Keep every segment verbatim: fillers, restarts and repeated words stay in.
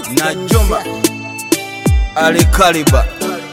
Najuma Ali Kaliba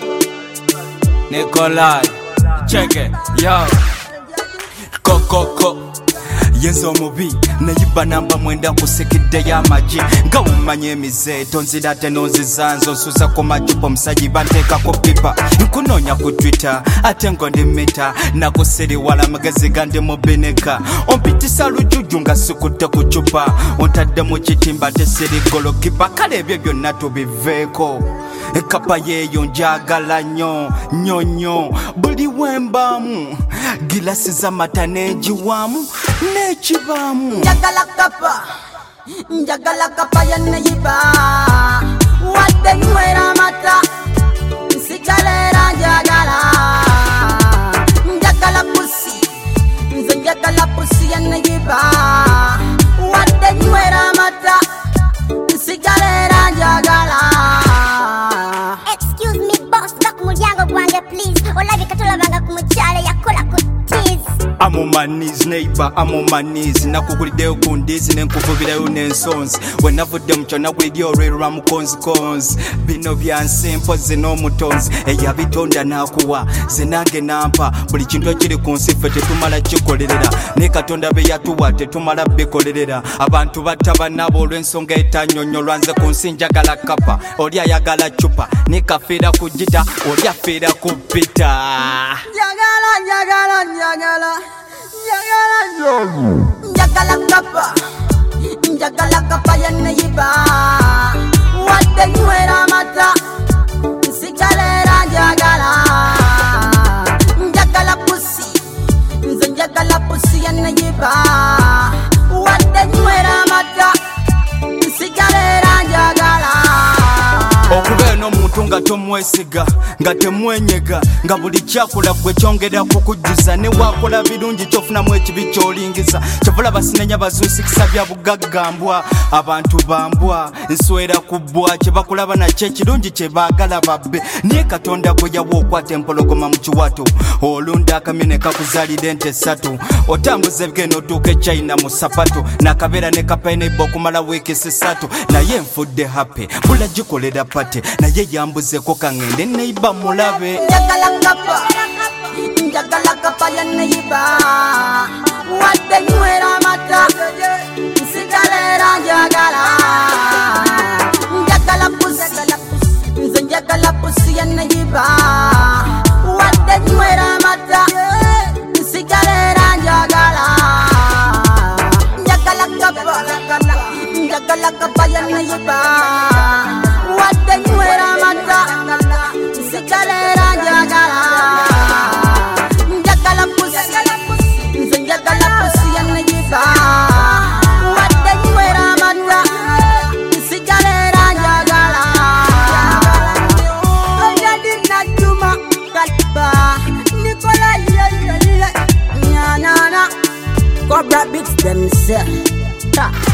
Nikolai Check it, yo Kokoko Yenzo mubi nayiba namba mwenda kusekidde y'amagi nga umanye emize tonzira ate nonzizanzo nsuza ku macupa musajja banteekako pipa nkunoonya ku Twitter ate ngo ndi mita nakusiriwala amagezi gandi mu bineka ompitisa lujujju nga sikutte ku cupa ontadde mu kitimba ate siri golokipa kale ebyo byonna tubiveeko ekapa yeeyo njagala nnyo nnyo nnyo buli wembaamu gilasi z'amata n'egiwaamu n'ekibaamu njagala kapa njagala kapa ya neyiba wadde nywera amata nsigalera njagala njagala pusi nze njagala pusi ya neyiba wadde nywera amata nsigalera njagala. Excuse me boss back mulyango gwange please olabika tolabanga ku mukyala yakola ku tease. I'm on my knees, neighbor, I'm on my knees. Nakugulideo kundizi nenkuvubirayo n'ensonzi wenavudde muco nagulidyo olwera mu konzi konzi bino byansimpo zino mutonzi eyabitonda nakuwa zenange nampa buli kintu ekiri ku nsi ffe tetumala kikolerera ne Katonda be yatuwa tetumala bikolerera abantu batabannabo olw'ensonga etanyonyolwa nze ku nsi njagala kapa oli ayagala cupa ne kafiira ku gita oli afiira ku pita. Njagala njagala njagala njagala kapa njagala kapa ya neyiba wadde nywera amata nsigalera njagala njagala pusi nze njagala pusi ya neyiba wadde nywera amata nsigalera njagala. Okubeera n'omuntu nga tomwesiga nga temwenyega nga buli kyakola gwe kyongera kukujjuza ne wakola birungi kyofunamu ekibi kyolingiza kyovula basinenya bazuusikisa bya bugaggambwa abantu bambwa nswera ku bbwa kye bakulaba nakyo ekirungi kye baagala babbe naye Katonda gwe yawa okwata empologoma mu kiwato olunda akamye ne kakuzaalira ente essatu otambuza ebigenda otuuka e China mu sapato nakabeera ne kapayinaiba okumala wiiki sisatu naye nfudde happy bula gikolera pate naye yambuzeko kangende neiba mulabe. Njagala kapa njagala kapa ya neyiba wadde nywera amata nsigalera njagala njagala pusi nze njagala pusi ya neyiba wadde nywera amata nsigalera njagala njagala kapa njagala kapa ya neyiba wadde nywera amata nsigalera njagala njagala pusi nze njagala pusi ya neyiba wadde nywera amata nsigalera njagala. Oyadi Najuma Kaliba Nikolai Nyanana Cobra Beats themselves.